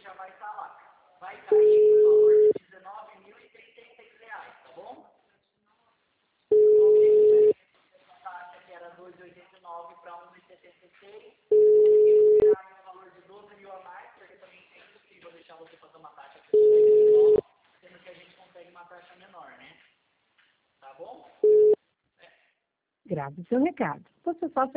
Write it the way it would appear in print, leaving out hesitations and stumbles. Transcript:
já vai estar lá. Vai cair por valor de R$19.036, tá bom? A taxa que era 2,89 para 1,76, tirar um valor de 12 mil a mais, porque também é impossível deixar você fazer uma taxa de 2,89, sendo que a gente consegue uma taxa menor, né? Tá bom? Grave seu recado. Você só